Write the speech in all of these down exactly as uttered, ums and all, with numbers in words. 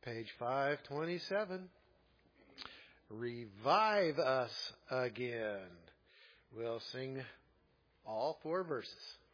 Page five twenty-seven. Revive us again. We'll sing all four verses.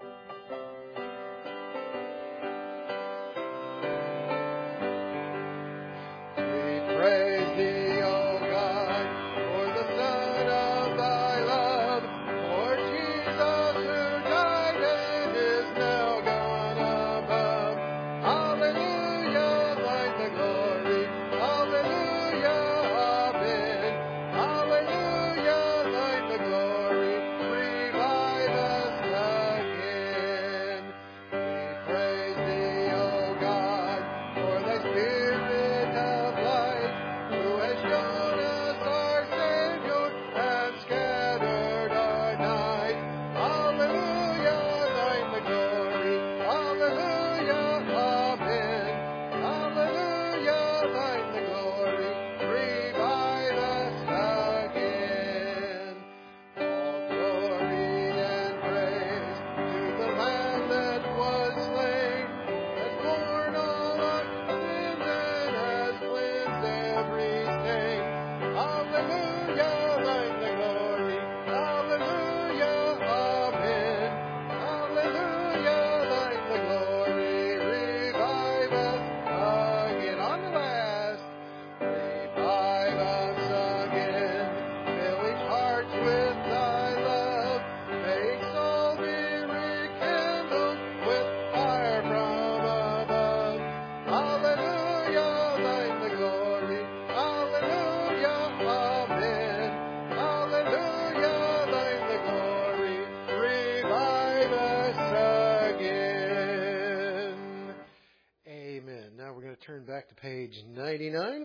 We praise thee, O God, for the Son of thy love, for Jesus who died and is now gone above. Hallelujah, thine the glory. Hallelujah, amen. Hallelujah, thine the glory. Revive us again. We praise thee, O God, for thy Spirit of light, who has shown us our Savior and scattered our night. Hallelujah, thine the glory. Hallelujah, amen. Hallelujah, thine the glory. Revive us again. All glory and praise to the Lamb that was slain, has borne all our sins and has cleansed every stain. Hallelujah, thine the glory. Hallelujah, amen. Hallelujah, thine the glory. Revive us again. On the last. Revive us again. Fill each heart with thy love. May each soul be rekindled with fire from above. Hallelujah, thine the glory. Hallelujah, amen. Hallelujah, thine the glory. Revive us again. Amen. Now we're going to turn back to page ninety-nine.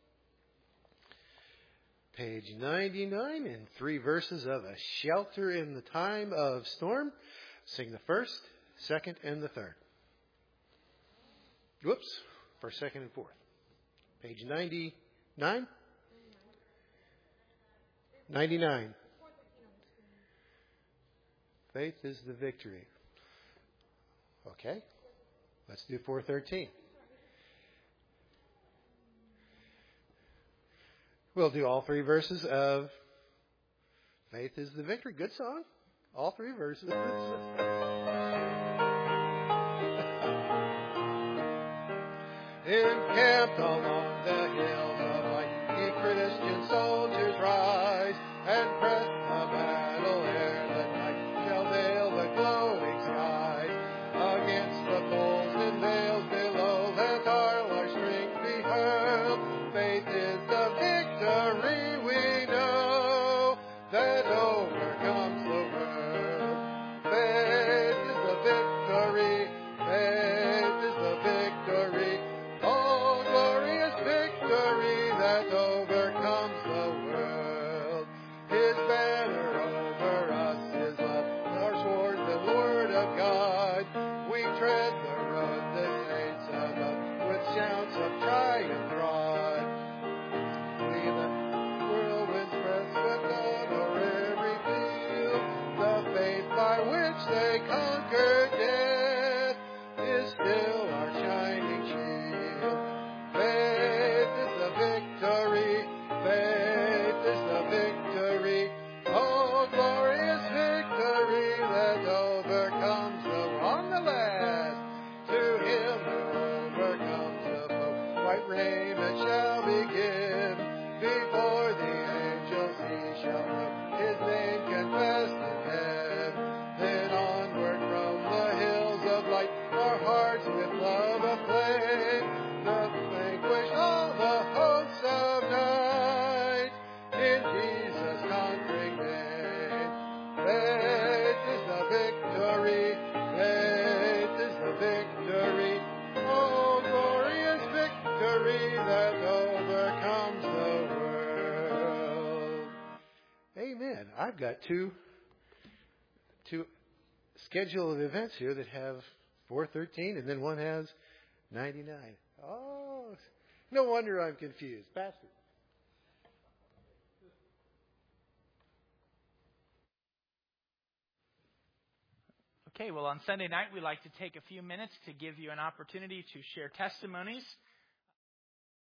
Page ninety-nine and three verses of A Shelter in the Time of Storm. Sing the first, second, and the third. Whoops. First, second, and fourth. Page ninety-nine. ninety-nine. Faith is the victory. Okay. Let's do four thirteen. We'll do all three verses of Faith is the Victory. Good song. All three verses. Encamped along the hills of light, ye Christian soldiers rise, and press the battle ere the night shall veil the glowing skies. Against the poles and veils below, let all our strength be hurled. Faith is the victory we know, that overcomes the world. Faith is the victory, faith is the victory. Oh, glorious victory that overcomes the world. His banner over us is love, our sword, the word of God. We tread the road the saints above, with shouts of triumph trod. We the whirlwind's breath swept on o'er every field. The faith by which they conquered death is still our shining shield. Faith is the victory, faith is the victory. Oh, glorious victory that overcomes the world. On the last, to him who overcomes the foe, white raiment shall be given. Before the angels he shall know, his name confessed in heaven. Then onward from the hills of light, our hearts with love aflame, the vanquish all the hosts of night, in Jesus' conquering name. Faith is the victory, faith is the victory. Oh, glorious victory that overcomes the world. Amen. I've got two, two schedule of events here that have four thirteen and then one has ninety-nine. Oh, no wonder I'm confused. Pastor. Okay, well, on Sunday night, we like to take a few minutes to give you an opportunity to share testimonies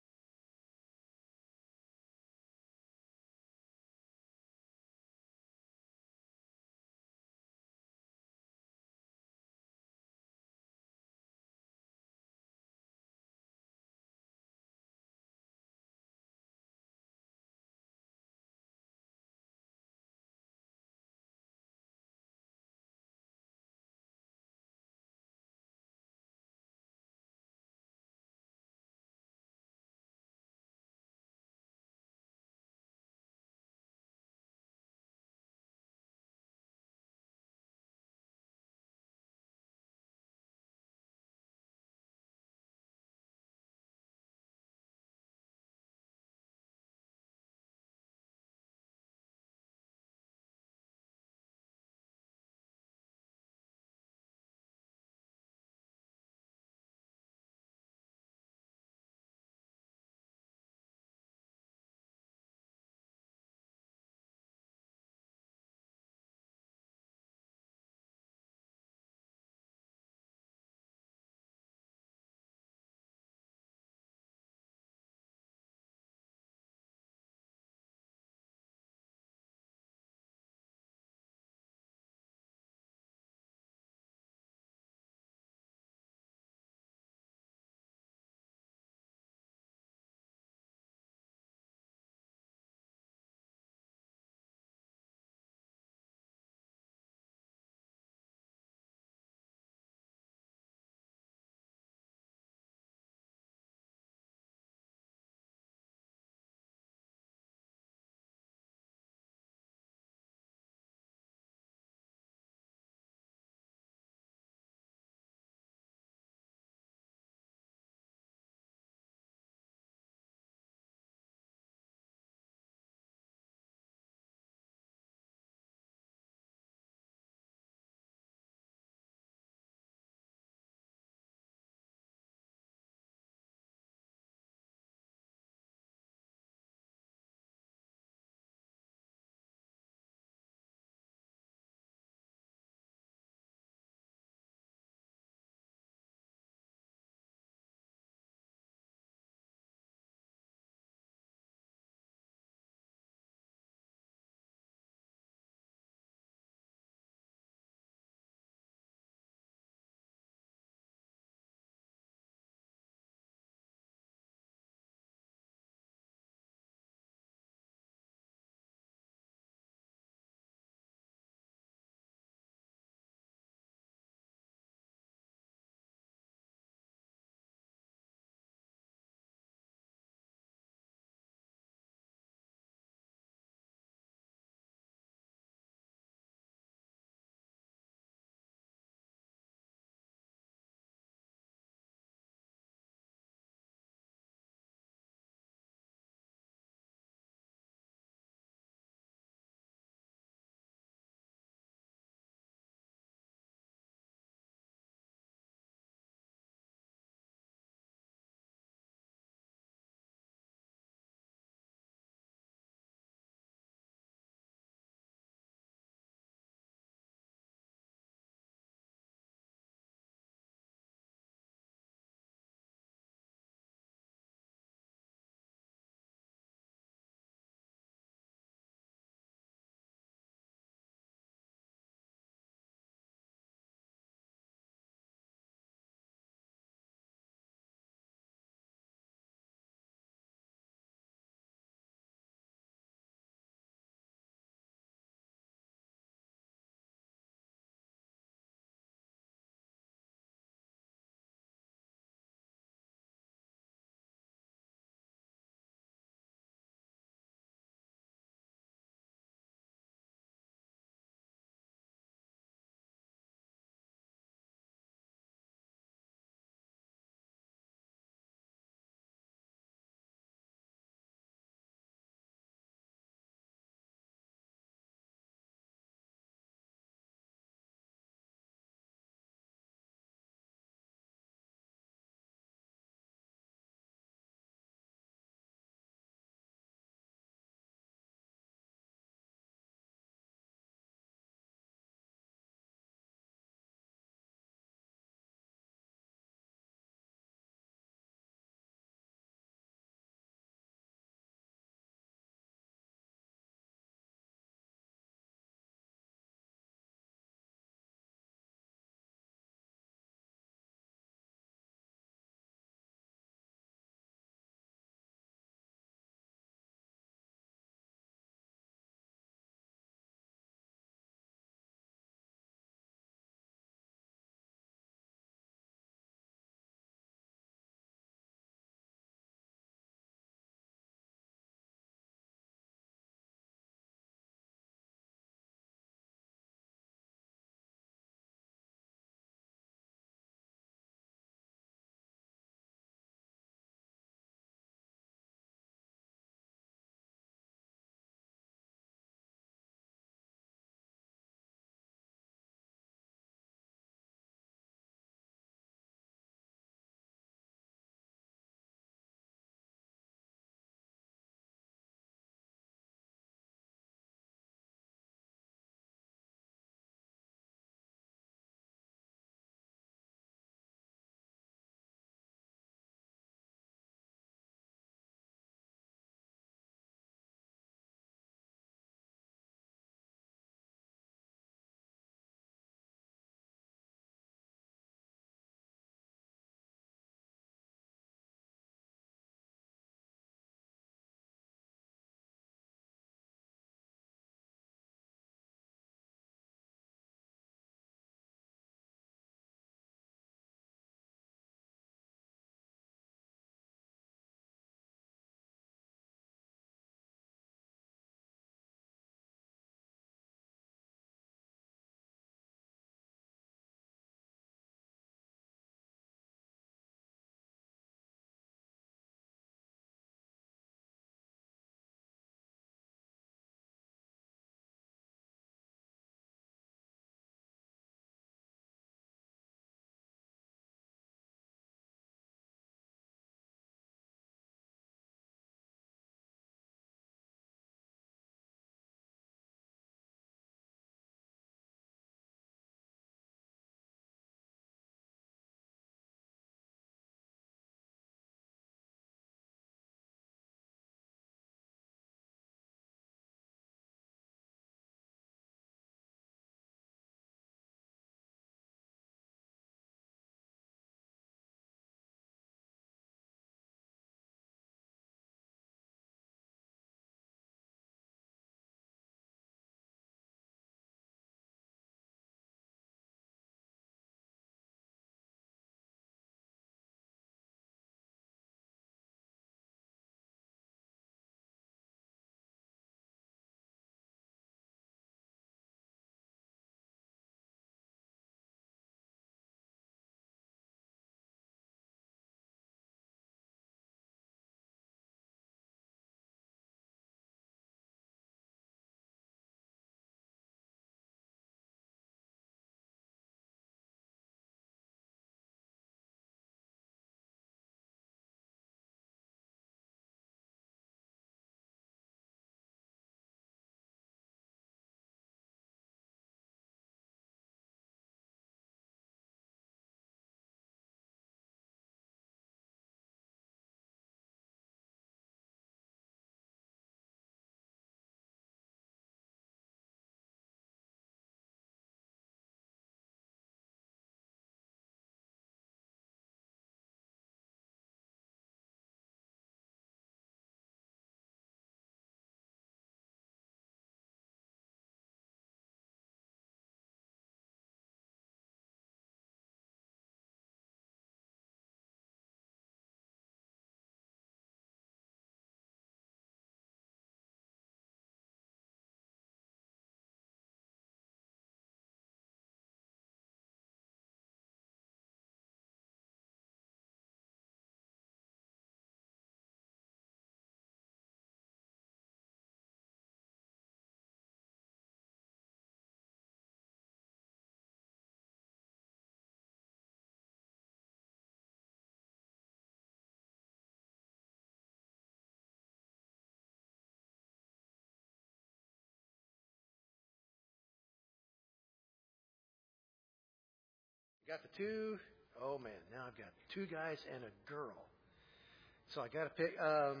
Got the two. Oh, man. Now I've got two guys and a girl. So I got to pick um,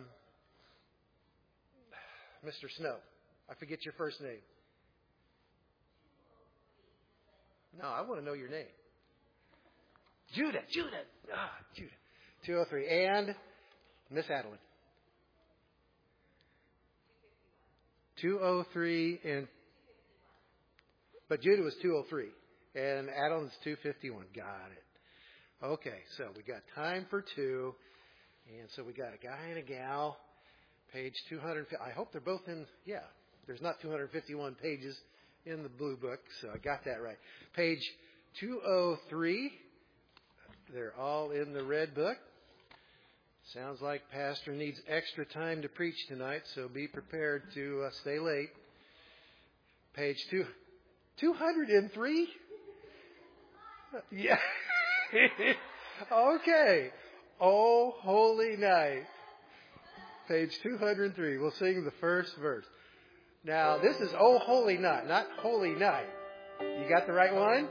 Mister Snow. I forget your first name. No, I want to know your name. Judah. Judah. Ah, Judah. two oh three. And Miss Adeline. two oh three and but Judah was two oh three and Adeline's two fifty-one. Got it. Okay, so we got time for two, and so we got a guy and a gal. Page two hundred. I hope they're both in. Yeah, there's not two hundred fifty-one pages in the blue book, so I got that right. Page two oh three. They're all in the red book. Sounds like Pastor needs extra time to preach tonight, so be prepared to uh, stay late. Page two, two hundred three? Yeah. Okay. Oh, holy night. Page two hundred three. We'll sing the first verse. Now, this is Oh, Holy Night, not Holy Night. You got the right one?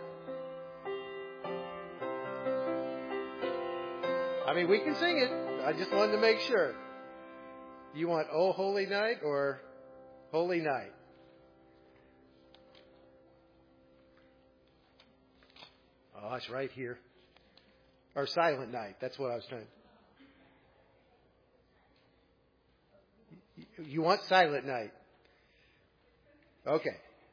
I mean, we can sing it. I just wanted to make sure. You want Oh Holy Night or Holy Night? Oh, it's right here. Or Silent Night. That's what I was trying to. You want Silent Night? Okay.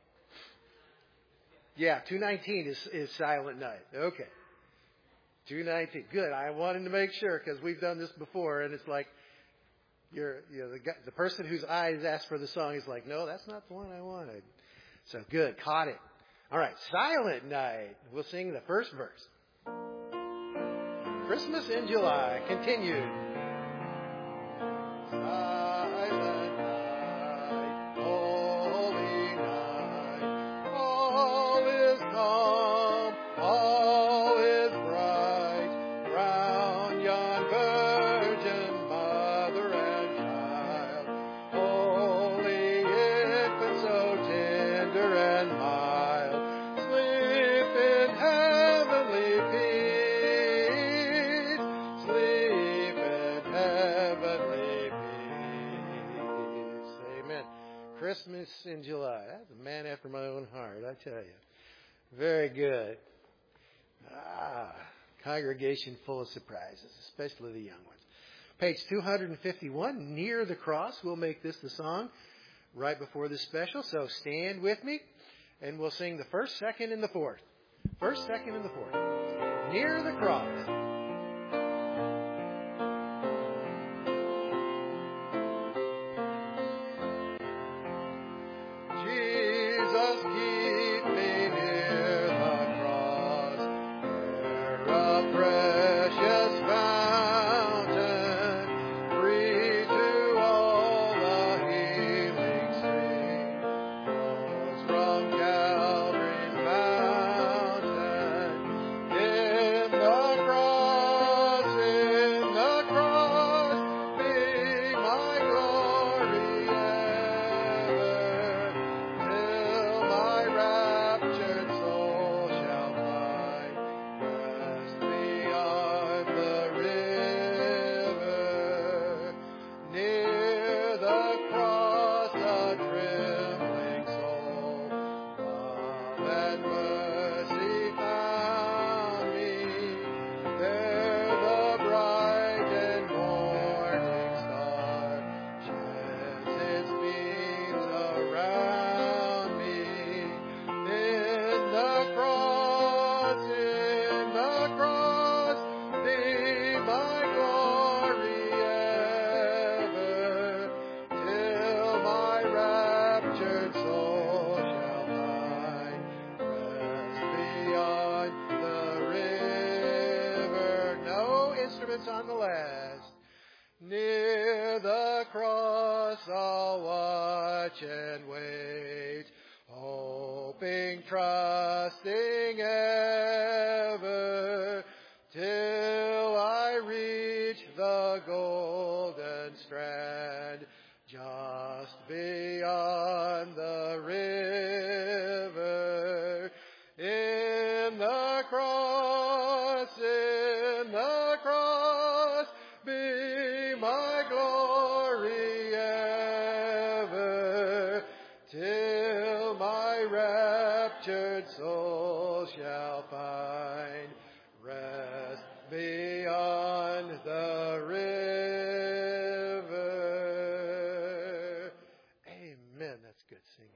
Yeah, two nineteen is, is Silent Night. Okay. two nineteen. Good. I wanted to make sure because we've done this before, and it's like you're, you know, the guy, the person whose eyes asked for the song is like, no, that's not the one I wanted. So good. Caught it. All right. Silent Night. We'll sing the first verse. Christmas in July. Continued. Silent night, holy night, all is calm, all is bright, round yon virgin mother and child, holy infant so tender and mild, sleep in heavenly peace, sleep in heavenly peace. Amen. Christmas in July. That's a man after my own heart, I tell you. Very good. Ah, congregation full of surprises, especially the young ones. Page two hundred fifty-one, Near the Cross. We'll make this the song right before the special, so stand with me, and we'll sing the first, second, and the fourth. First, second, and the fourth. Near the Cross. Jesus, keep me near the cross, where a precious fountain, free to all the healing stream, flows from Calvary's mountain. In the cross, in the cross, be my glory ever, till my raptured soul shall find rest beyond the river. Near the cross, a trembling soul, love and mercy found me. There the bright and morning star sheds its beams around me. In the cross, in the cross, be my glory ever, till my raptured soul shall find rest beyond the river. No instruments on the last. Near the cross I'll watch and wait, hoping, trusting ever, till I reach the golden strand, just beyond the river. In the cross raptured soul shall find rest beyond the river. Amen. That's good singing.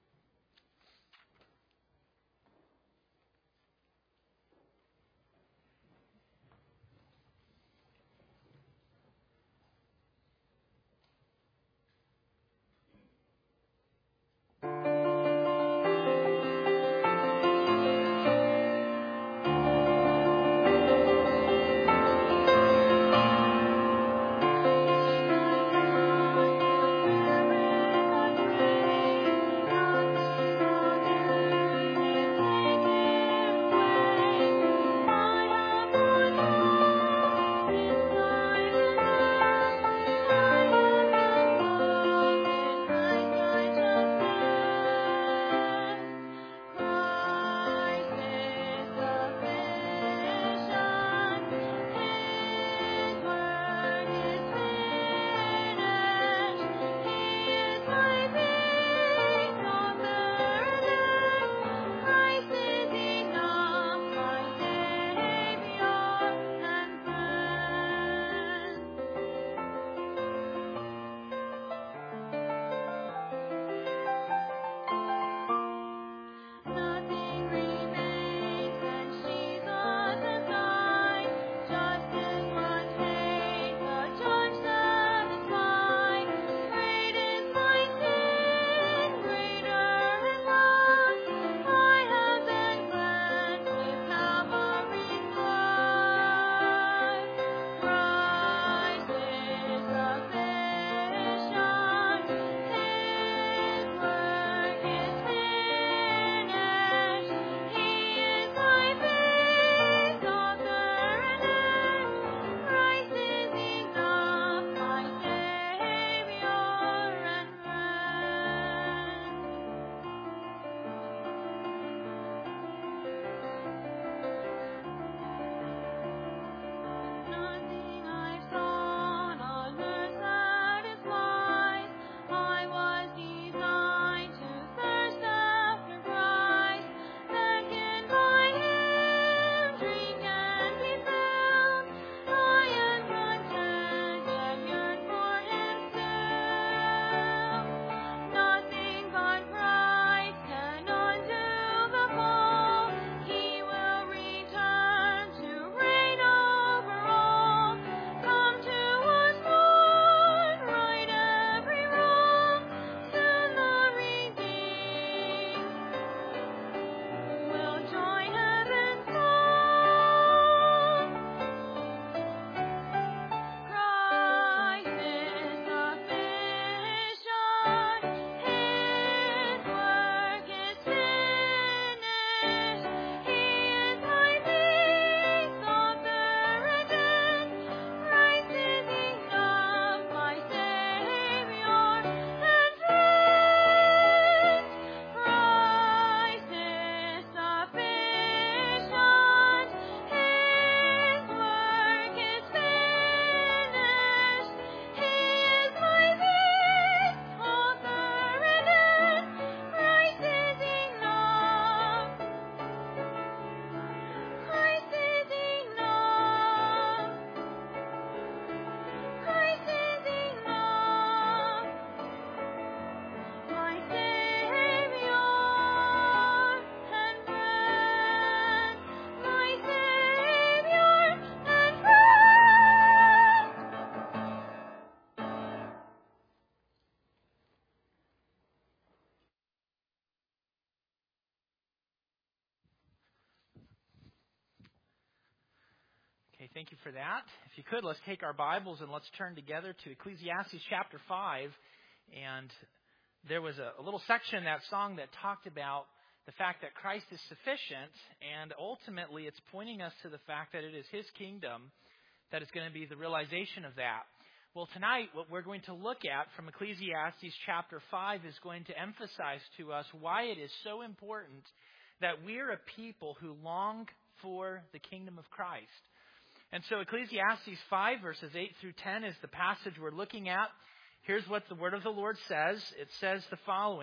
Okay, thank you for that. If you could, let's take our Bibles and let's turn together to Ecclesiastes chapter five. And there was a, a little section in that song that talked about the fact that Christ is sufficient, and ultimately it's pointing us to the fact that it is His kingdom that is going to be the realization of that. Well, tonight what we're going to look at from Ecclesiastes chapter five is going to emphasize to us why it is so important that we're a people who long for the kingdom of Christ. And so Ecclesiastes five verses eight through ten is the passage we're looking at. Here's what the word of the Lord says. It says the following: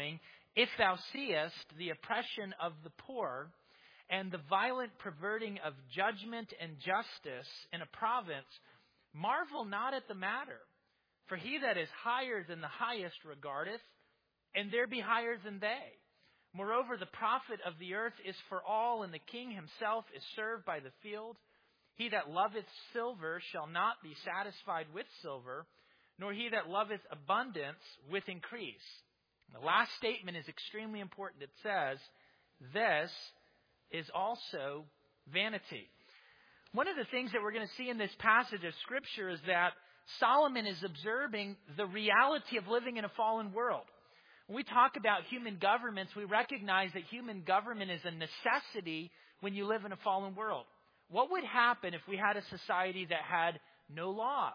If thou seest the oppression of the poor, and the violent perverting of judgment and justice in a province, marvel not at the matter. For he that is higher than the highest regardeth, and there be higher than they. Moreover, the profit of the earth is for all, and the king himself is served by the field. He that loveth silver shall not be satisfied with silver, nor he that loveth abundance with increase. The last statement is extremely important. It says, this is also vanity. One of the things that we're going to see in this passage of Scripture is that Solomon is observing the reality of living in a fallen world. When we talk about human governments, we recognize that human government is a necessity when you live in a fallen world. What would happen if we had a society that had no laws,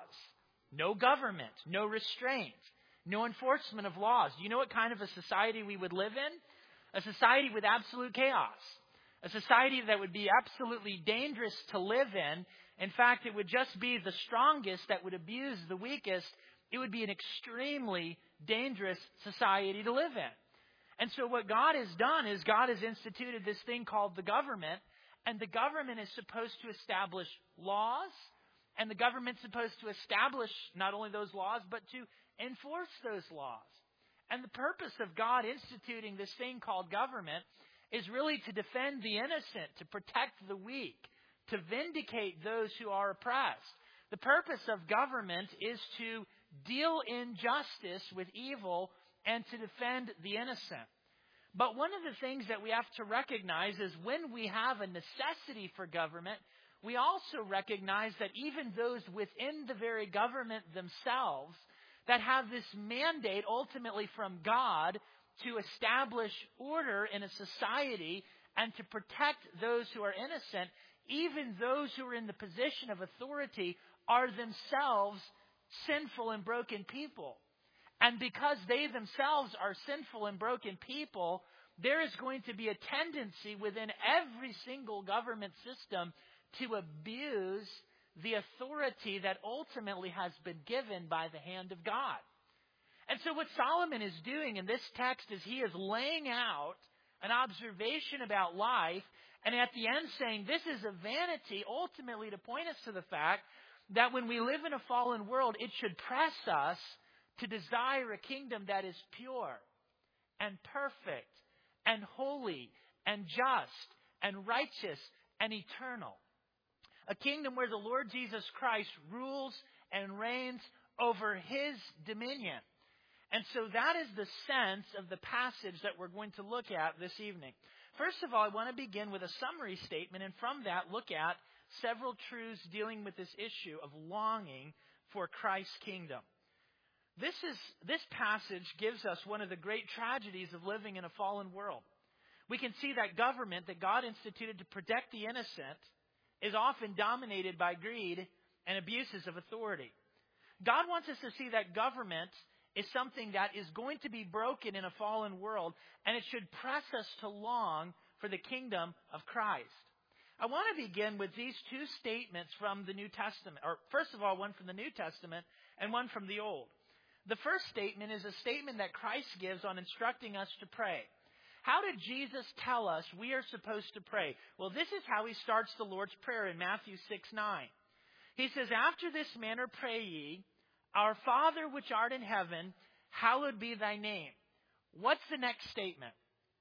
no government, no restraint, no enforcement of laws? Do you know what kind of a society we would live in? A society with absolute chaos. A society that would be absolutely dangerous to live in. In fact, it would just be the strongest that would abuse the weakest. It would be an extremely dangerous society to live in. And so what God has done is God has instituted this thing called the government. And the government is supposed to establish laws. And the government's supposed to establish not only those laws, but to enforce those laws. And the purpose of God instituting this thing called government is really to defend the innocent, to protect the weak, to vindicate those who are oppressed. The purpose of government is to deal in justice with evil and to defend the innocent. But one of the things that we have to recognize is when we have a necessity for government, we also recognize that even those within the very government themselves that have this mandate ultimately from God to establish order in a society and to protect those who are innocent, even those who are in the position of authority are themselves sinful and broken people. And because they themselves are sinful and broken people, there is going to be a tendency within every single government system to abuse the authority that ultimately has been given by the hand of God. And so what Solomon is doing in this text is he is laying out an observation about life, and at the end saying this is a vanity ultimately to point us to the fact that when we live in a fallen world, it should press us to desire a kingdom that is pure and perfect and holy and just and righteous and eternal. A kingdom where the Lord Jesus Christ rules and reigns over his dominion. And so that is the sense of the passage that we're going to look at this evening. First of all, I want to begin with a summary statement, and from that look at several truths dealing with this issue of longing for Christ's kingdom. This is this passage gives us one of the great tragedies of living in a fallen world. We can see that government that God instituted to protect the innocent is often dominated by greed and abuses of authority. God wants us to see that government is something that is going to be broken in a fallen world, and it should press us to long for the kingdom of Christ. I want to begin with these two statements from the New Testament, or first of all, one from the New Testament and one from the Old. The first statement is a statement that Christ gives on instructing us to pray. How did Jesus tell us we are supposed to pray? Well, this is how he starts the Lord's Prayer in Matthew six nine. He says, "After this manner pray ye, Our Father which art in heaven, hallowed be thy name." What's the next statement?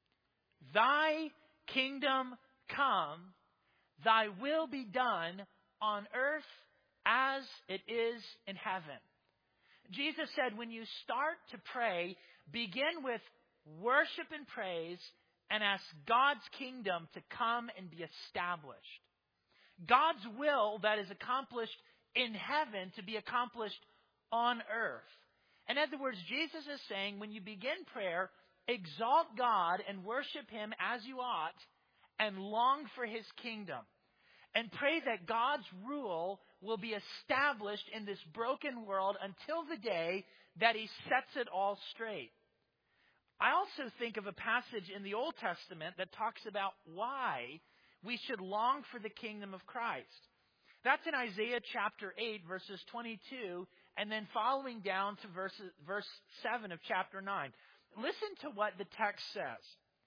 "Thy kingdom come, thy will be done on earth as it is in heaven." Jesus said when you start to pray, begin with worship and praise and ask God's kingdom to come and be established. God's will that is accomplished in heaven to be accomplished on earth. In other words, Jesus is saying when you begin prayer, exalt God and worship him as you ought and long for his kingdom. And pray that God's rule will be established in this broken world until the day that he sets it all straight. I also think of a passage in the Old Testament that talks about why we should long for the kingdom of Christ. That's in Isaiah chapter eight, verses twenty-two, and then following down to verse, verse seven of chapter nine. listen to what the text says.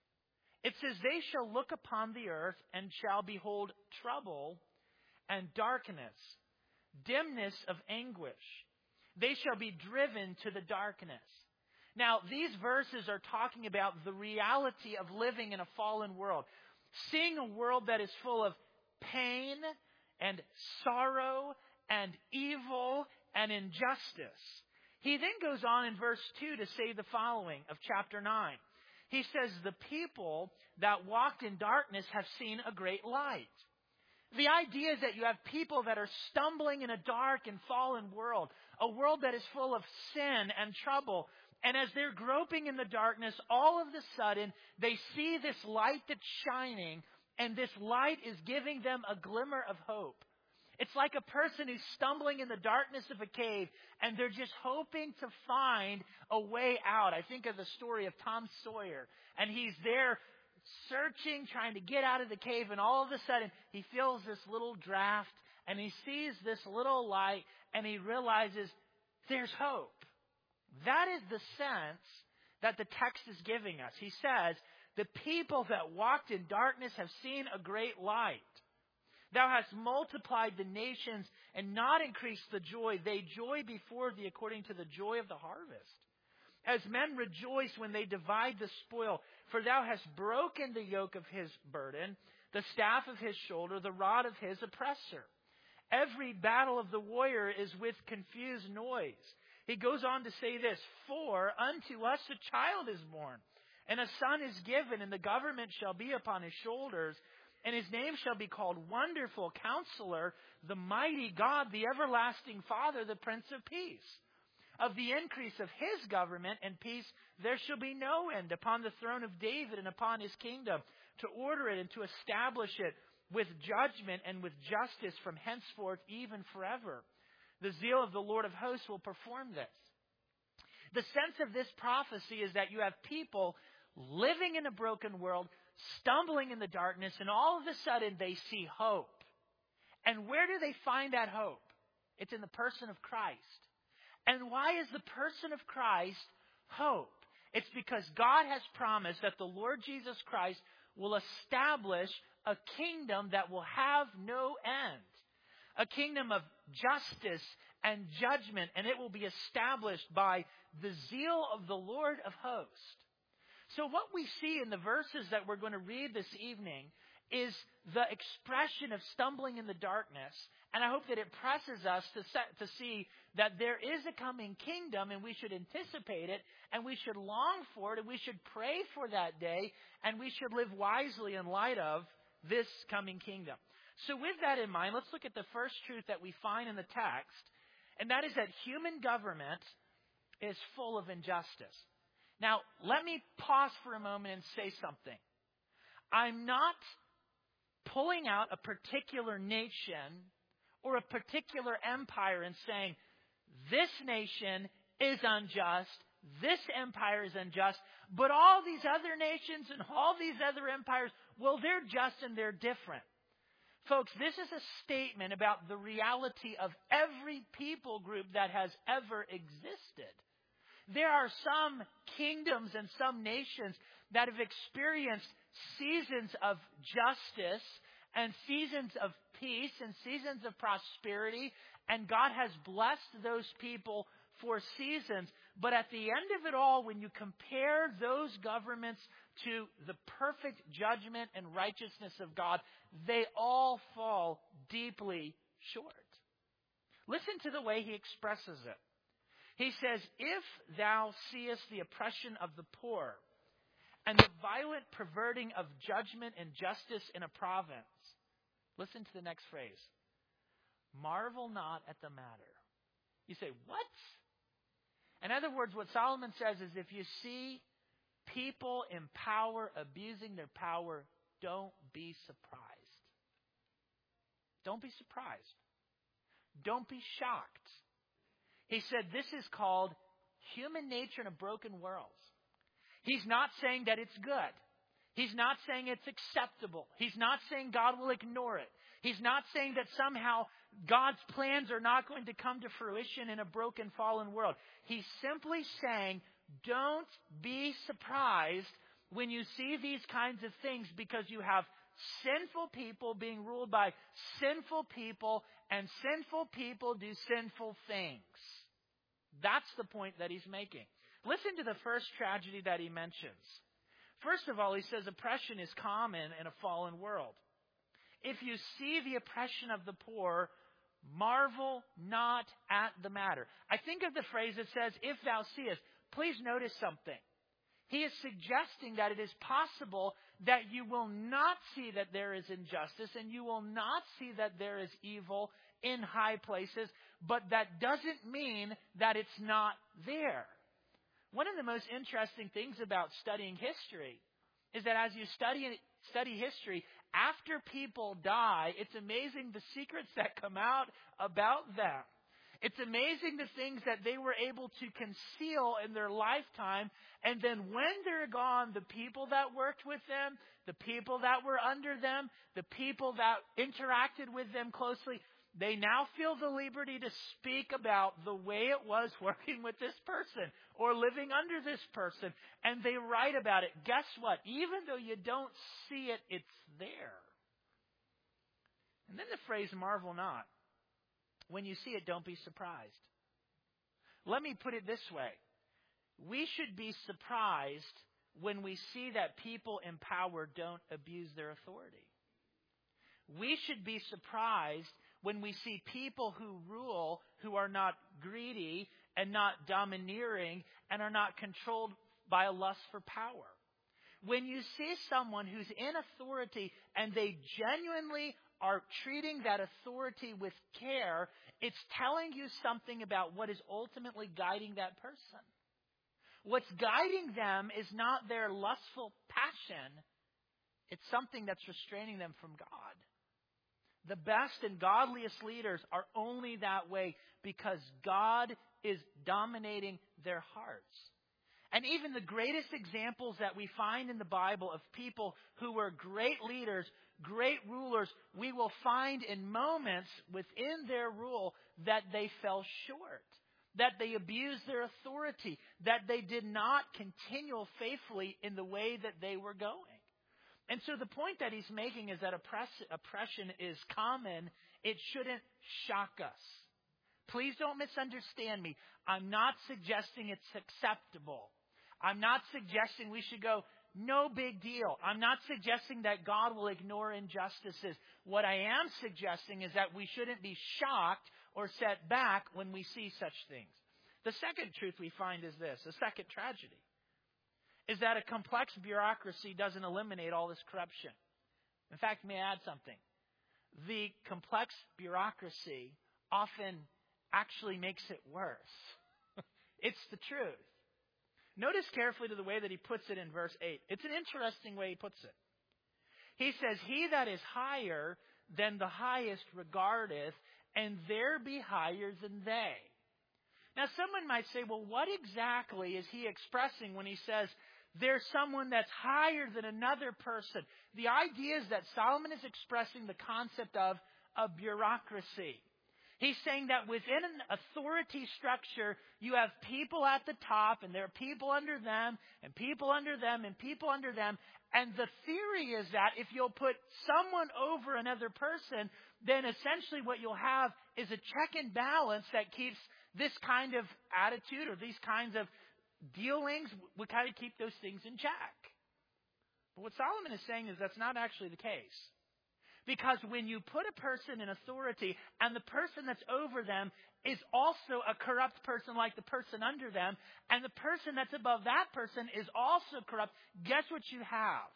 It says, they shall look upon the earth and shall behold trouble and darkness, dimness of anguish. They shall be driven to the darkness. Now, these verses are talking about the reality of living in a fallen world. Seeing a world that is full of pain and sorrow and evil and injustice. He then goes on in verse two to say the following of chapter nine. He says, the people that walked in darkness have seen a great light. The idea is that you have people that are stumbling in a dark and fallen world, a world that is full of sin and trouble. And as they're groping in the darkness, all of a sudden, they see this light that's shining, and this light is giving them a glimmer of hope. It's like a person who's stumbling in the darkness of a cave, and they're just hoping to find a way out. I think of the story of Tom Sawyer, and he's there searching, trying to get out of the cave, and all of a sudden, he feels this little draft, and he sees this little light, and he realizes there's hope. That is the sense that the text is giving us. He says, the people that walked in darkness have seen a great light. Thou hast multiplied the nations and not increased the joy. They joy before thee according to the joy of the harvest. As men rejoice when they divide the spoil, for thou hast broken the yoke of his burden, the staff of his shoulder, the rod of his oppressor. Every battle of the warrior is with confused noise. He goes on to say this, for unto us a child is born, and a son is given, and the government shall be upon his shoulders, and his name shall be called Wonderful Counselor, the Mighty God, the Everlasting Father, the Prince of Peace. Of the increase of his government and peace there shall be no end upon the throne of David and upon his kingdom, to order it and to establish it with judgment and with justice from henceforth even forever. The zeal of the Lord of hosts will perform this. The sense of this prophecy is that you have people living in a broken world, stumbling in the darkness, and all of a sudden they see hope. And where do they find that hope? It's in the person of Christ. And why is the person of Christ hope? It's because God has promised that the Lord Jesus Christ will establish a kingdom that will have no end. A kingdom of justice and judgment, and it will be established by the zeal of the Lord of hosts. So what we see in the verses that we're going to read this evening is the expression of stumbling in the darkness. And I hope that it presses us to set, to see that there is a coming kingdom, and we should anticipate it, and we should long for it, and we should pray for that day, and we should live wisely in light of this coming kingdom. So with that in mind, let's look at the first truth that we find in the text, and that is that human government is full of injustice. Now, let me pause for a moment and say something. I'm not pulling out a particular nation or a particular empire and saying, this nation is unjust, this empire is unjust, but all these other nations and all these other empires, well, they're just and they're different. Folks, this is a statement about the reality of every people group that has ever existed. There are some kingdoms and some nations that have experienced seasons of justice and seasons of peace and seasons of prosperity, and God has blessed those people for seasons. But at the end of it all, when you compare those governments to the perfect judgment and righteousness of God, they all fall deeply short. Listen to the way he expresses it. He says, if thou seest the oppression of the poor and the violent perverting of judgment and justice in a province, listen to the next phrase, marvel not at the matter. You say, what? In other words, what Solomon says is if you see people in power abusing their power, don't be surprised. Don't be surprised. Don't be shocked. He said this is called human nature in a broken world. He's not saying that it's good. He's not saying it's acceptable. He's not saying God will ignore it. He's not saying that somehow God's plans are not going to come to fruition in a broken, fallen world. He's simply saying don't be surprised when you see these kinds of things, because you have sinful people being ruled by sinful people, and sinful people do sinful things. That's the point that he's making. Listen to the first tragedy that he mentions. First of all, he says oppression is common in a fallen world. If you see the oppression of the poor, marvel not at the matter. I think of the phrase that says, if thou seest. Please notice something. He is suggesting that it is possible that you will not see that there is injustice and you will not see that there is evil in high places, but that doesn't mean that it's not there. One of the most interesting things about studying history is that as you study study history, after people die, it's amazing the secrets that come out about them. It's amazing the things that they were able to conceal in their lifetime. And then when they're gone, the people that worked with them, the people that were under them, the people that interacted with them closely, they now feel the liberty to speak about the way it was working with this person or living under this person. And they write about it. Guess what? Even though you don't see it, it's there. And then the phrase, marvel not. When you see it, don't be surprised. Let me put it this way. We should be surprised when we see that people in power don't abuse their authority. We should be surprised when we see people who rule who are not greedy and not domineering and are not controlled by a lust for power. When you see someone who's in authority and they genuinely are treating that authority with care, it's telling you something about what is ultimately guiding that person. What's guiding them is not their lustful passion. It's something that's restraining them from God. The best and godliest leaders are only that way because God is dominating their hearts. And even the greatest examples that we find in the Bible of people who were great leaders, great rulers, we will find in moments within their rule that they fell short, that they abused their authority, that they did not continue faithfully in the way that they were going. And so the point that he's making is that oppress- oppression is common. It shouldn't shock us. Please don't misunderstand me. I'm not suggesting it's acceptable. I'm not suggesting we should go, no big deal. I'm not suggesting that God will ignore injustices. What I am suggesting is that we shouldn't be shocked or set back when we see such things. The second truth we find is this, the second tragedy, is that a complex bureaucracy doesn't eliminate all this corruption. In fact, may I add something? The complex bureaucracy often actually makes it worse. It's the truth. Notice carefully to the way that he puts it in verse eight. It's an interesting way he puts it. He says, he that is higher than the highest regardeth, and there be higher than they. Now someone might say, well, what exactly is he expressing when he says there's someone that's higher than another person? The idea is that Solomon is expressing the concept of a bureaucracy. He's saying that within an authority structure, you have people at the top, and there are people under them, and people under them, and people under them. And the theory is that if you'll put someone over another person, then essentially what you'll have is a check and balance that keeps this kind of attitude or these kinds of dealings, we kind of keep those things in check. But what Solomon is saying is that's not actually the case. Because when you put a person in authority and the person that's over them is also a corrupt person like the person under them, and the person that's above that person is also corrupt, guess what you have?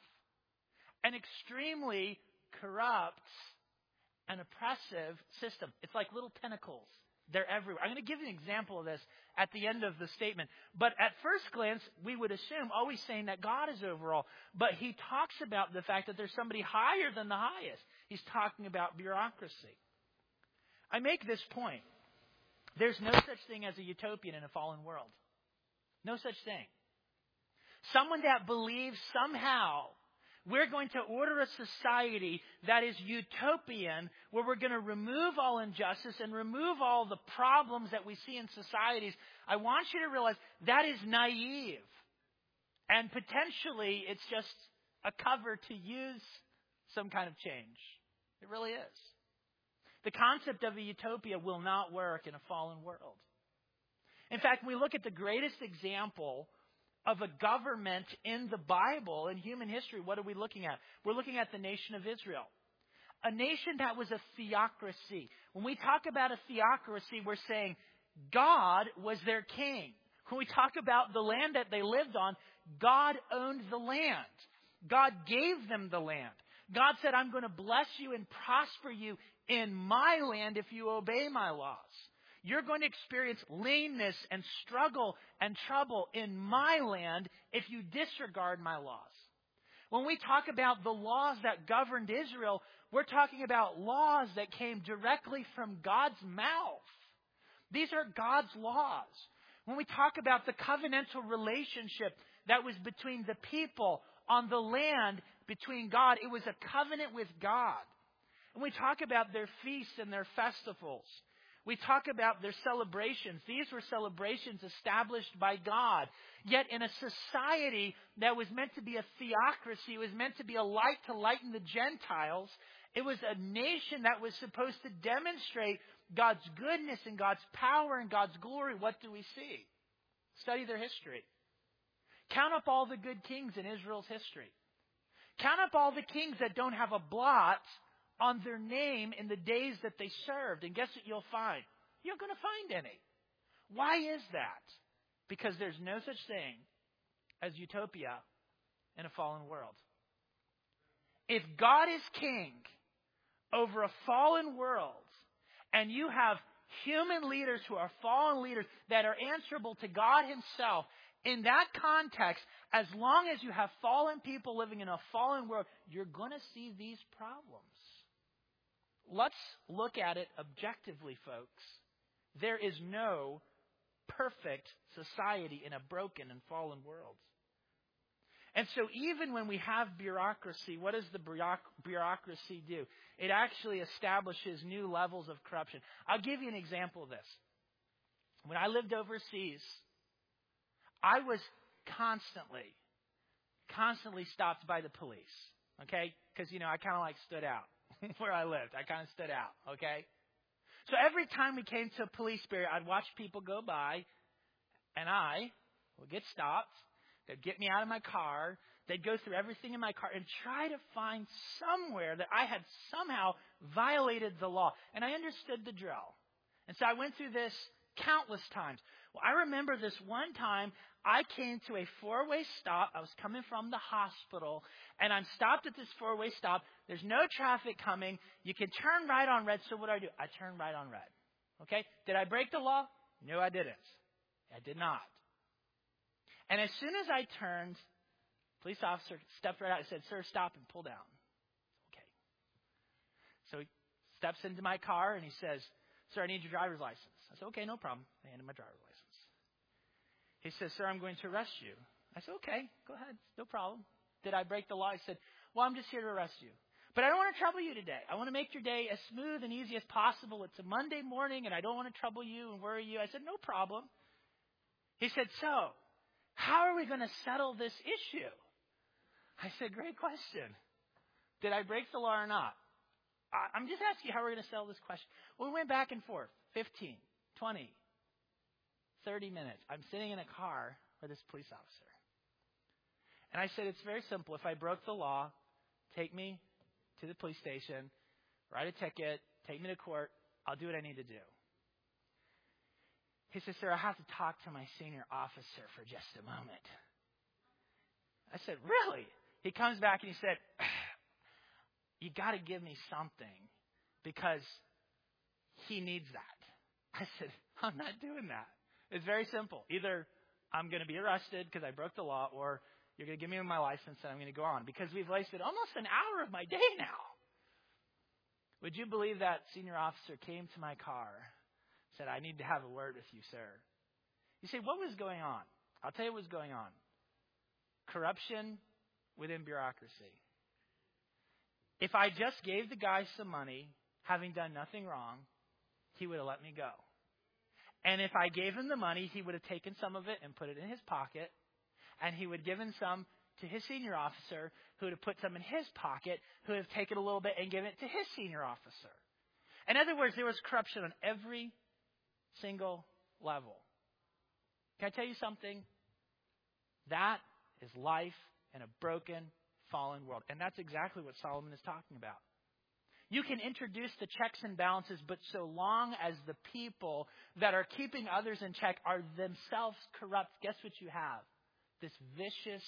An extremely corrupt and oppressive system. It's like little tentacles. They're everywhere. I'm going to give you an example of this at the end of the statement. But at first glance, we would assume, always saying that God is over all. But he talks about the fact that there's somebody higher than the highest. He's talking about bureaucracy. I make this point. There's no such thing as a utopian in a fallen world. No such thing. Someone that believes somehow We're going to order a society that is utopian, where we're going to remove all injustice and remove all the problems that we see in societies. I want you to realize that is naive. And potentially it's just a cover to use some kind of change. It really is. The concept of a utopia will not work in a fallen world. In fact, when we look at the greatest example of a government in the Bible, in human history, what are we looking at? We're looking at the nation of Israel. A nation that was a theocracy. When we talk about a theocracy, we're saying God was their king. When we talk about the land that they lived on, God owned the land. God gave them the land. God said, I'm going to bless you and prosper you in my land if you obey my laws. You're going to experience leanness and struggle and trouble in my land if you disregard my laws. When we talk about the laws that governed Israel, we're talking about laws that came directly from God's mouth. These are God's laws. When we talk about the covenantal relationship that was between the people on the land, between God, it was a covenant with God. And we talk about their feasts and their festivals. We talk about their celebrations. These were celebrations established by God. Yet in a society that was meant to be a theocracy, it was meant to be a light to lighten the Gentiles. It was a nation that was supposed to demonstrate God's goodness and God's power and God's glory. What do we see? Study their history. Count up all the good kings in Israel's history. Count up all the kings that don't have a blot on their name in the days that they served. And guess what you'll find? You're going to find any. Why is that? Because there's no such thing as utopia in a fallen world. If God is king over a fallen world, and you have human leaders who are fallen leaders that are answerable to God himself, in that context, as long as you have fallen people living in a fallen world, you're going to see these problems. Let's look at it objectively, folks. There is no perfect society in a broken and fallen world. And so even when we have bureaucracy, what does the bureaucracy do? It actually establishes new levels of corruption. I'll give you an example of this. When I lived overseas, I was constantly, constantly stopped by the police, okay? Because, you know, I kind of like stood out where I lived. I kind of stood out, okay? So every time we came to a police barrier, I'd watch people go by, and I would get stopped. They'd get me out of my car. They'd go through everything in my car and try to find somewhere that I had somehow violated the law. And I understood the drill. And so I went through this countless times. Well, I remember this one time I came to a four-way stop. I was coming from the hospital, and I'm stopped at this four-way stop. There's no traffic coming. You can turn right on red. So what do I do? I turn right on red. Okay? Did I break the law? No, I didn't. I did not. And as soon as I turned, police officer stepped right out and said, "Sir, stop and pull down." Okay. So he steps into my car and he says, "Sir, I need your driver's license." I said, "Okay, no problem." I handed my driver's license. He says, "Sir, I'm going to arrest you." I said, "Okay, go ahead. No problem." Did I break the law? He said, "Well, I'm just here to arrest you. But I don't want to trouble you today. I want to make your day as smooth and easy as possible. It's a Monday morning and I don't want to trouble you and worry you." I said, "No problem." He said, "So, how are we going to settle this issue?" I said, "Great question. Did I break the law or not? I'm just asking you how we're going to settle this question." We went back and forth, fifteen, twenty, thirty minutes. I'm sitting in a car with this police officer. And I said, "It's very simple. If I broke the law, take me to the police station, write a ticket, take me to court. I'll do what I need to do." He said, "Sir, I have to talk to my senior officer for just a moment." I said, "Really?" He comes back and he said, "You got to give me something because he needs that." I said, "I'm not doing that. It's very simple. Either I'm going to be arrested because I broke the law, or you're going to give me my license and I'm going to go on, because we've wasted almost an hour of my day now." Would you believe that senior officer came to my car, said, "I need to have a word with you, sir." You say, what was going on? I'll tell you what was going on. Corruption within bureaucracy. if I just gave the guy some money, having done nothing wrong, he would have let me go. And if I gave him the money, he would have taken some of it and put it in his pocket, and he would have given some to his senior officer, who would have put some in his pocket, who would have taken a little bit and given it to his senior officer. In other words, there was corruption on every single level. Can I tell you something? That is life in a broken, fallen world. And that's exactly what Solomon is talking about. You can introduce the checks and balances, but so long as the people that are keeping others in check are themselves corrupt, guess what you have? This vicious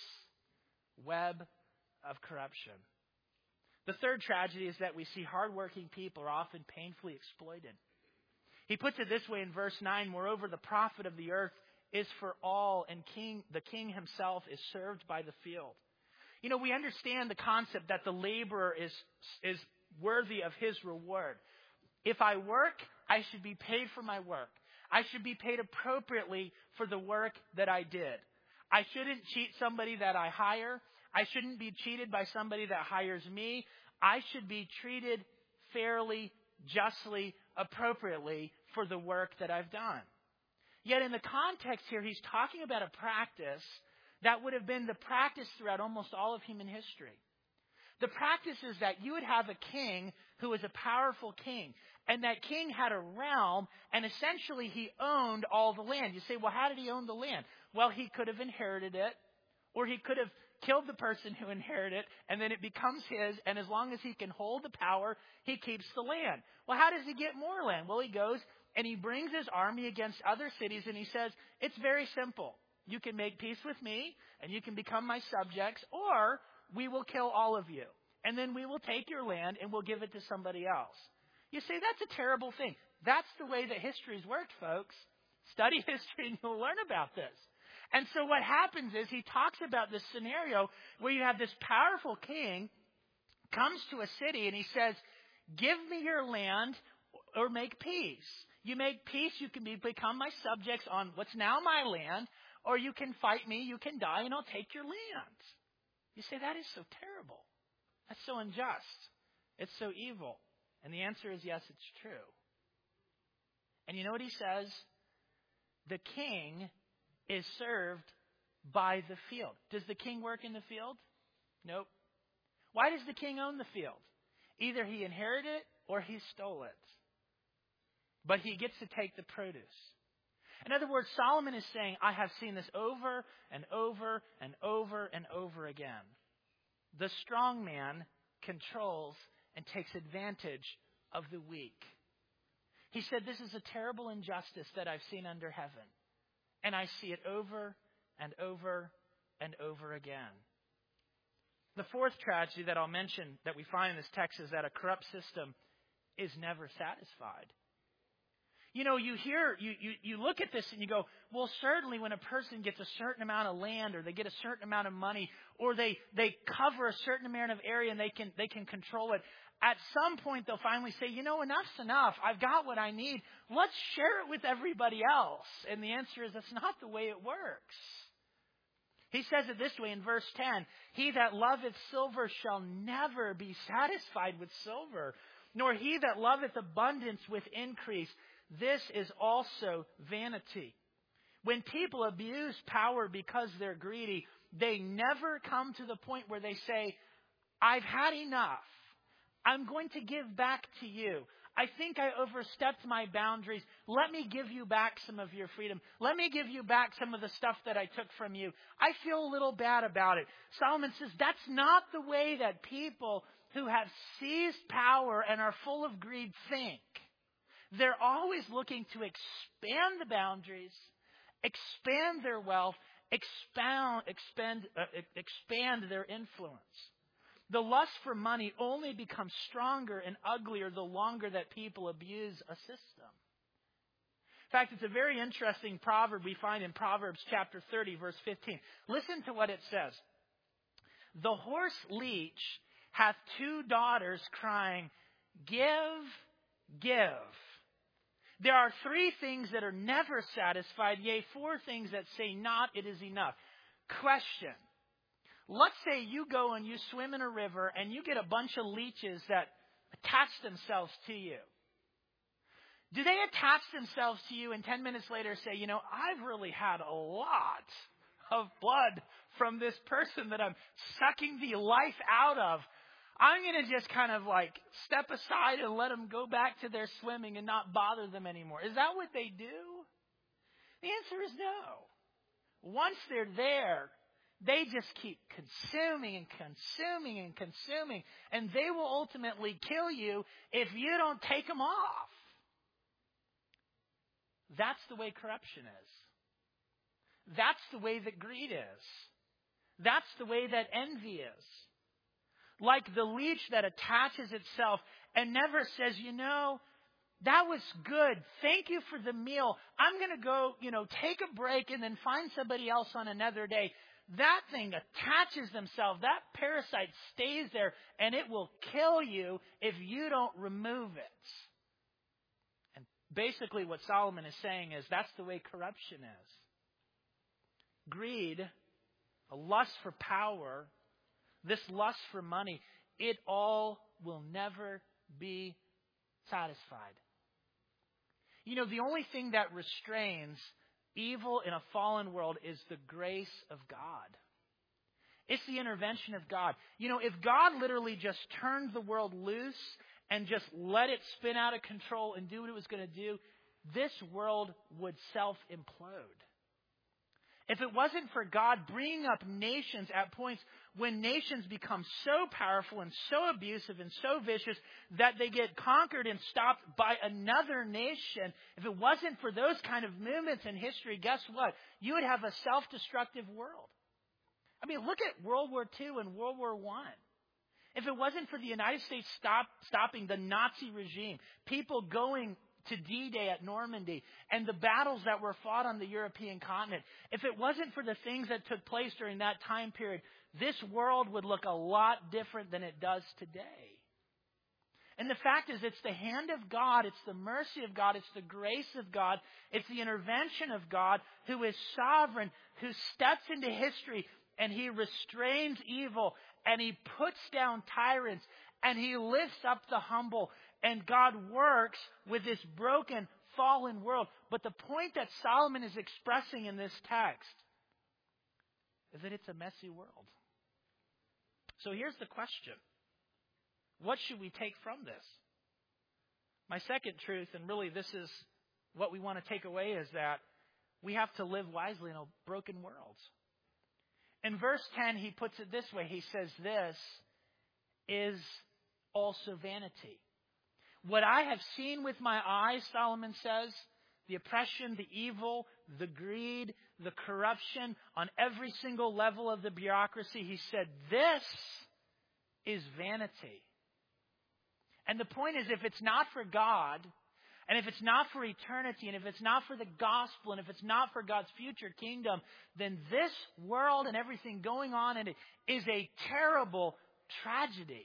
web of corruption. The third tragedy is that we see hardworking people are often painfully exploited. He puts it this way in verse nine, moreover, the profit of the earth is for all, and king, the king himself is served by the field. You know, we understand the concept that the laborer is, is worthy of his reward. If I work, I should be paid for my work. I should be paid appropriately for the work that I did. I shouldn't cheat somebody that I hire. I shouldn't be cheated by somebody that hires me. I should be treated fairly, justly, appropriately for the work that I've done. Yet in the context here, he's talking about a practice that would have been the practice throughout almost all of human history. The practice is that you would have a king who was a powerful king. And that king had a realm, and essentially he owned all the land. You say, well, how did he own the land? Well, he could have inherited it, or he could have killed the person who inherited it, and then it becomes his, and as long as he can hold the power, he keeps the land. Well, how does he get more land? Well, he goes and he brings his army against other cities, and he says, it's very simple. You can make peace with me, and you can become my subjects, or we will kill all of you. And then we will take your land, and we'll give it to somebody else. You say, that's a terrible thing. That's the way that history's worked, folks. Study history, and you'll learn about this. And so what happens is he talks about this scenario where you have this powerful king comes to a city, and he says, give me your land or make peace. You make peace, you can be, become my subjects on what's now my land, or you can fight me, you can die, and I'll take your land. You say, that is so terrible. That's so unjust. It's so evil. And the answer is yes, it's true. And you know what he says? The king is served by the field. Does the king work in the field? Nope. Why does the king own the field? Either he inherited it or he stole it. But he gets to take the produce. In other words, Solomon is saying, I have seen this over and over and over and over again. The strong man controls and takes advantage of the weak. He said, this is a terrible injustice that I've seen under heaven. And I see it over and over and over again. The fourth tragedy that I'll mention that we find in this text is that a corrupt system is never satisfied. You know, you hear, you, you, you look at this and you go, well, certainly when a person gets a certain amount of land or they get a certain amount of money or they, they cover a certain amount of area and they can, they can control it, at some point they'll finally say, you know, enough's enough. I've got what I need. Let's share it with everybody else. And the answer is that's not the way it works. He says it this way in verse ten, he that loveth silver shall never be satisfied with silver, nor he that loveth abundance with increase. This is also vanity. When people abuse power because they're greedy, they never come to the point where they say, I've had enough. I'm going to give back to you. I think I overstepped my boundaries. Let me give you back some of your freedom. Let me give you back some of the stuff that I took from you. I feel a little bad about it. Solomon says that's not the way that people who have seized power and are full of greed think. They're always looking to expand the boundaries, expand their wealth, expound, expand, uh, expand their influence. The lust for money only becomes stronger and uglier the longer that people abuse a system. In fact, it's a very interesting proverb we find in Proverbs chapter thirty, verse fifteen. Listen to what it says. The horse leech hath two daughters crying, give, give. There are three things that are never satisfied, yea, four things that say not, it is enough. Question. let's say you go and you swim in a river and you get a bunch of leeches that attach themselves to you. Do they attach themselves to you and ten minutes later say, you know, I've really had a lot of blood from this person that I'm sucking the life out of. I'm going to just kind of like step aside and let them go back to their swimming and not bother them anymore. Is that what they do? The answer is no. Once they're there, they just keep consuming and consuming and consuming, and they will ultimately kill you if you don't take them off. That's the way corruption is. That's the way that greed is. That's the way that envy is. Like the leech that attaches itself and never says, you know, that was good. Thank you for the meal. I'm going to go, you know, take a break and then find somebody else on another day. That thing attaches themselves. That parasite stays there and it will kill you if you don't remove it. And basically what Solomon is saying is that's the way corruption is. Greed, a lust for power, this lust for money, it all will never be satisfied. You know, the only thing that restrains evil in a fallen world is the grace of God. It's the intervention of God. You know, if God literally just turned the world loose and just let it spin out of control and do what it was going to do, this world would self-implode. If it wasn't for God bringing up nations at points when nations become so powerful and so abusive and so vicious that they get conquered and stopped by another nation, if it wasn't for those kind of movements in history, guess what? You would have a self-destructive world. I mean, look at World War Two and World War One. If it wasn't for the United States stop, stopping the Nazi regime, people going to D-Day at Normandy, and the battles that were fought on the European continent, if it wasn't for the things that took place during that time period, this world would look a lot different than it does today. And the fact is, it's the hand of God, it's the mercy of God, it's the grace of God, it's the intervention of God who is sovereign, who steps into history, and He restrains evil, and He puts down tyrants, and He lifts up the humble. And God works with this broken, fallen world. But the point that Solomon is expressing in this text is that it's a messy world. So here's the question. What should we take from this? My second truth, and really this is what we want to take away, is that we have to live wisely in a broken world. In verse ten, he puts it this way. He says this is also vanity. What I have seen with my eyes, Solomon says, the oppression, the evil, the greed, the corruption on every single level of the bureaucracy, he said, this is vanity. And the point is, if it's not for God, and if it's not for eternity, and if it's not for the gospel, and if it's not for God's future kingdom, then this world and everything going on in it is a terrible tragedy.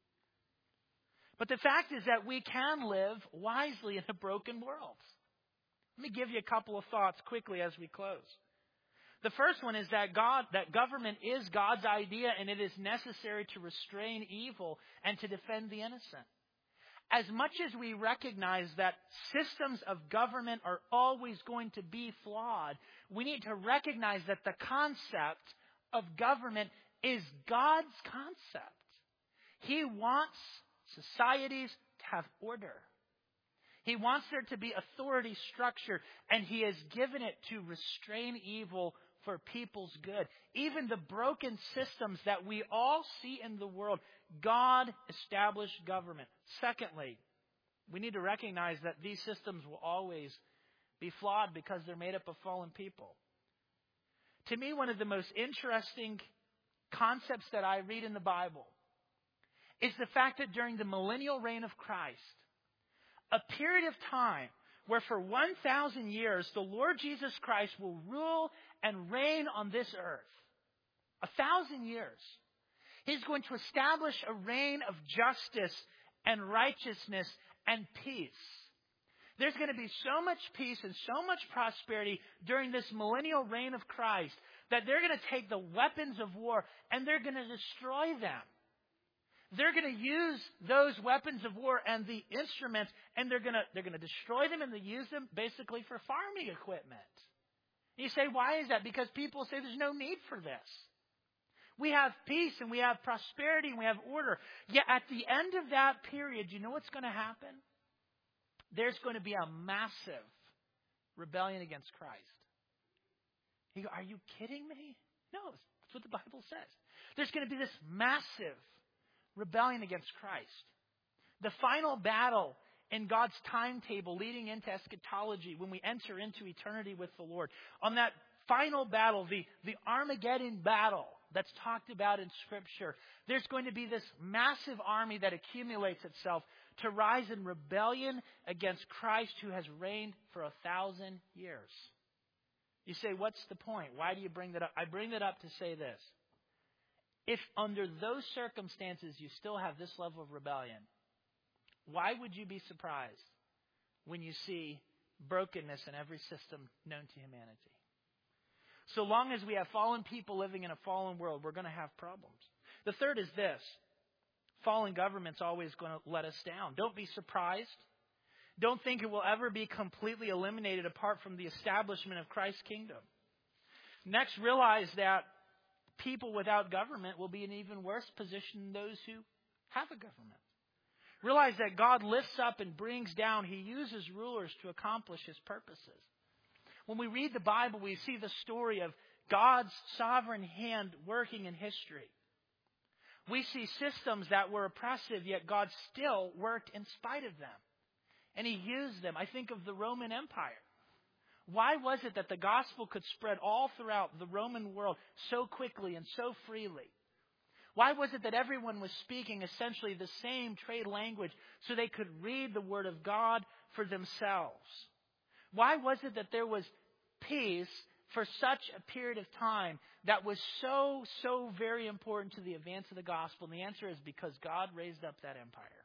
But the fact is that we can live wisely in a broken world. Let me give you a couple of thoughts quickly as we close. The first one is that God, that government is God's idea, and it is necessary to restrain evil and to defend the innocent. As much as we recognize that systems of government are always going to be flawed, we need to recognize that the concept of government is God's concept. He wants societies to have order. He wants there to be authority structure, and He has given it to restrain evil for people's good. Even the broken systems that we all see in the world, God established government. Secondly, we need to recognize that these systems will always be flawed because they're made up of fallen people. To me, one of the most interesting concepts that I read in the Bible is the fact that during the millennial reign of Christ, a period of time where for one thousand years the Lord Jesus Christ will rule and reign on this earth. A thousand years. He's going to establish a reign of justice and righteousness and peace. There's going to be so much peace and so much prosperity during this millennial reign of Christ that they're going to take the weapons of war and they're going to destroy them. They're going to use those weapons of war and the instruments, and they're going to they're going to destroy them and they use them basically for farming equipment. You say, why is that? Because people say there's no need for this. We have peace and we have prosperity and we have order. Yet at the end of that period, you know what's going to happen? There's going to be a massive rebellion against Christ. You go, are you kidding me? No, that's what the Bible says. There's going to be this massive rebellion against Christ. The final battle in God's timetable leading into eschatology, when we enter into eternity with the Lord. On that final battle, the, the Armageddon battle that's talked about in Scripture, there's going to be this massive army that accumulates itself to rise in rebellion against Christ, who has reigned for a thousand years. You say, what's the point? Why do you bring that up? I bring that up to say this. If under those circumstances you still have this level of rebellion, why would you be surprised when you see brokenness in every system known to humanity? So long as we have fallen people living in a fallen world, we're going to have problems. The third is this. Fallen government's always going to let us down. Don't be surprised. Don't think it will ever be completely eliminated apart from the establishment of Christ's kingdom. Next, realize that people without government will be in an even worse position than those who have a government. Realize that God lifts up and brings down. He uses rulers to accomplish His purposes. When we read the Bible, we see the story of God's sovereign hand working in history. We see systems that were oppressive, yet God still worked in spite of them. And He used them. I think of the Roman Empire. Why was it that the gospel could spread all throughout the Roman world so quickly and so freely? Why was it that everyone was speaking essentially the same trade language so they could read the Word of God for themselves? Why was it that there was peace for such a period of time that was so, so very important to the advance of the gospel? And the answer is because God raised up that empire.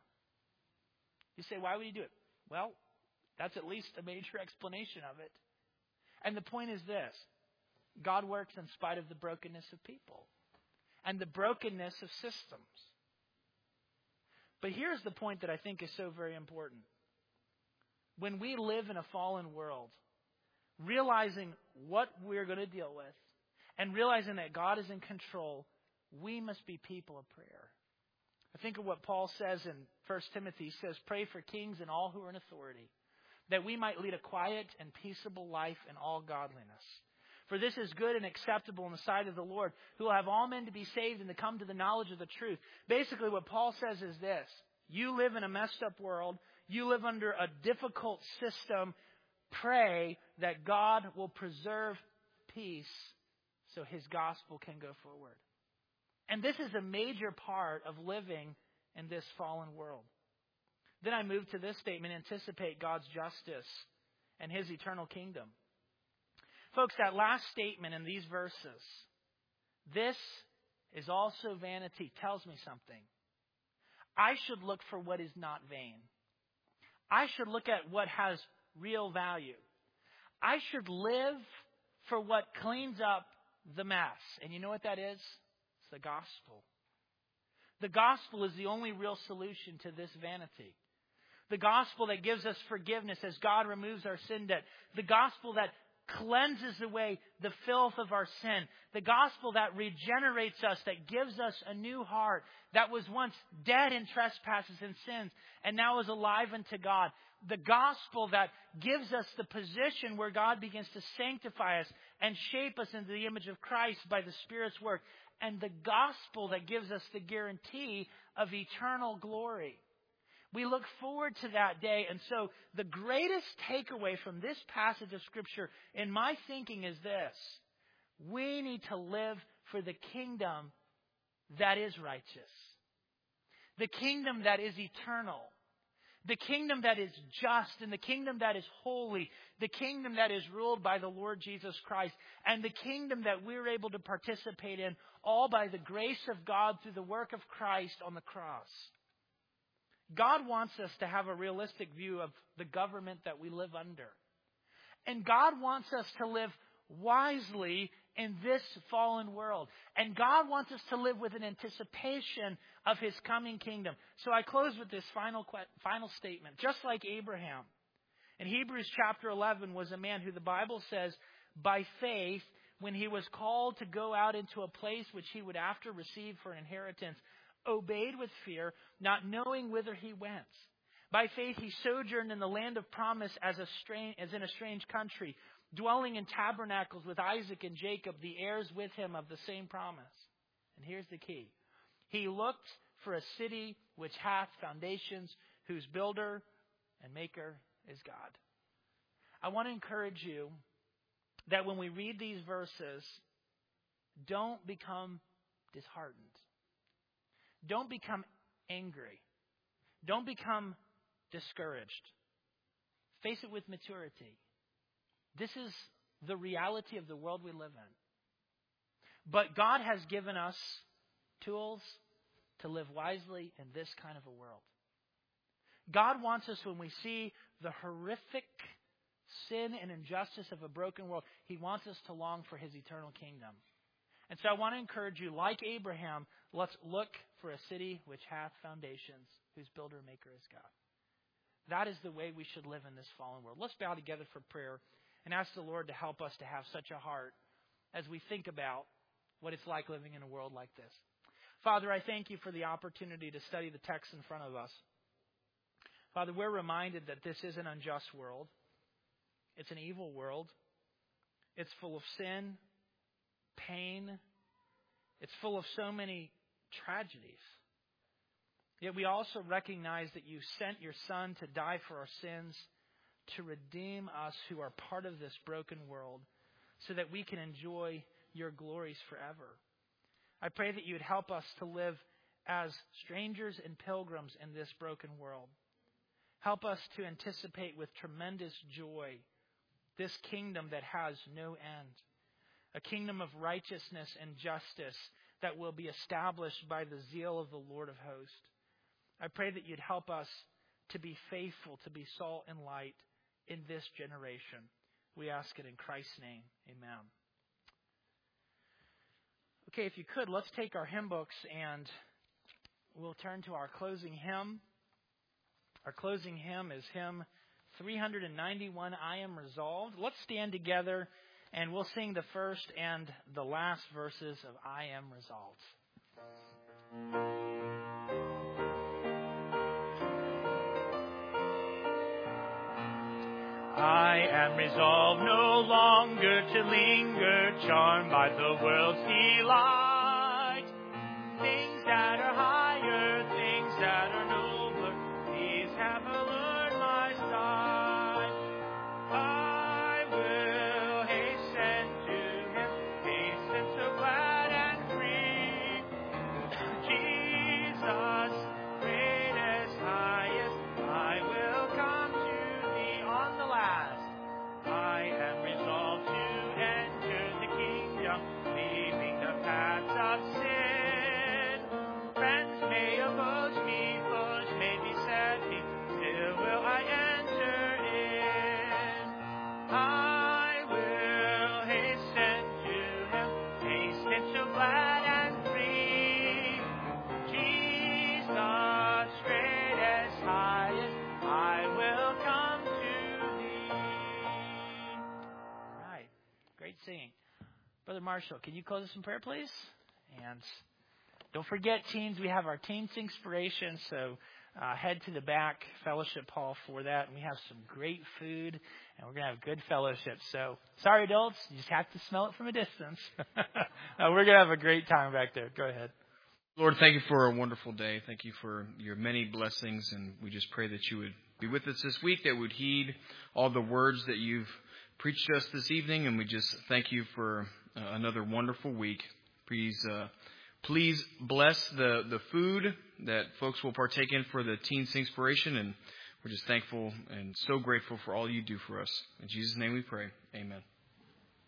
You say, why would He do it? Well, that's at least a major explanation of it. And the point is this. God works in spite of the brokenness of people and the brokenness of systems. But here's the point that I think is so very important. When we live in a fallen world, realizing what we're going to deal with and realizing that God is in control, we must be people of prayer. I think of what Paul says in First Timothy. He says, pray for kings and all who are in authority, that we might lead a quiet and peaceable life in all godliness. For this is good and acceptable in the sight of the Lord, who will have all men to be saved and to come to the knowledge of the truth. Basically, what Paul says is this. You live in a messed up world. You live under a difficult system. Pray that God will preserve peace so His gospel can go forward. And this is a major part of living in this fallen world. Then I move to this statement, anticipate God's justice and His eternal kingdom. Folks, that last statement in these verses, this is also vanity, tells me something. I should look for what is not vain. I should look at what has real value. I should live for what cleans up the mess. And you know what that is? It's the gospel. The gospel is the only real solution to this vanity. The gospel that gives us forgiveness as God removes our sin debt. The gospel that cleanses away the filth of our sin. The gospel that regenerates us, that gives us a new heart, that was once dead in trespasses and sins and now is alive unto God. The gospel that gives us the position where God begins to sanctify us and shape us into the image of Christ by the Spirit's work. And the gospel that gives us the guarantee of eternal glory. We look forward to that day. And so the greatest takeaway from this passage of Scripture in my thinking is this. We need to live for the kingdom that is righteous. The kingdom that is eternal. The kingdom that is just and the kingdom that is holy. The kingdom that is ruled by the Lord Jesus Christ. And the kingdom that we're able to participate in all by the grace of God through the work of Christ on the cross. God wants us to have a realistic view of the government that we live under. And God wants us to live wisely in this fallen world. And God wants us to live with an anticipation of His coming kingdom. So I close with this final final statement. Just like Abraham, in Hebrews chapter eleven was a man who the Bible says, by faith, when he was called to go out into a place which he would after receive for an inheritance, obeyed with fear, not knowing whither he went. By faith he sojourned in the land of promise as a strange, as in a strange country, dwelling in tabernacles with Isaac and Jacob, the heirs with him of the same promise. And here's the key. He looked for a city which hath foundations, whose builder and maker is God. I want to encourage you that when we read these verses, don't become disheartened. Don't become angry. Don't become discouraged. Face it with maturity. This is the reality of the world we live in. But God has given us tools to live wisely in this kind of a world. God wants us, when we see the horrific sin and injustice of a broken world, He wants us to long for His eternal kingdom. And so I want to encourage you, like Abraham, let's look for a city which hath foundations, whose builder and maker is God. That is the way we should live in this fallen world. Let's bow together for prayer and ask the Lord to help us to have such a heart as we think about what it's like living in a world like this. Father, I thank You for the opportunity to study the text in front of us. Father, we're reminded that this is an unjust world. It's an evil world. It's full of sin, pain. It's full of so many tragedies. Yet we also recognize that You sent Your Son to die for our sins, to redeem us who are part of this broken world, so that we can enjoy Your glories forever. I pray that You'd help us to live as strangers and pilgrims in this broken world. Help us to anticipate with tremendous joy this kingdom that has no end, a kingdom of righteousness and justice that will be established by the zeal of the Lord of hosts. I pray that You'd help us to be faithful, to be salt and light in this generation. We ask it in Christ's name. Amen. Okay, if you could, let's take our hymn books and we'll turn to our closing hymn. Our closing hymn is hymn three ninety-one, I Am Resolved. Let's stand together and we'll sing the first and the last verses of I Am Resolved. I am resolved no longer to linger, charmed by the world's delight. Things that are higher, things that are nobler, these have allured my sight. I will hasten to Him, hasten so glad and free. Jesus, greatest, highest, I will come to Thee on the last. I am resolved to enter the kingdom, leaving the paths of sin. Friends may oppose me, foes may beset me, still will I enter in. I will hasten to Him, hasten so glad and free. Jesus, greatest, highest, I will come to Thee. All right, great singing. Brother Marshall, can you close us in prayer, please? And don't forget, teens, we have our Teen Singspiration, so uh, head to the back fellowship hall for that. And we have some great food, and we're going to have good fellowship. So, sorry, adults, you just have to smell it from a distance. uh, we're going to have a great time back there. Go ahead. Lord, thank You for a wonderful day. Thank You for Your many blessings, and we just pray that You would be with us this week, that would heed all the words that You've preached to us this evening, and we just thank You for uh, another wonderful week. Please uh, please bless the, the food that folks will partake in for the Teen Singspiration, and we're just thankful and so grateful for all You do for us. In Jesus' name we pray. Amen.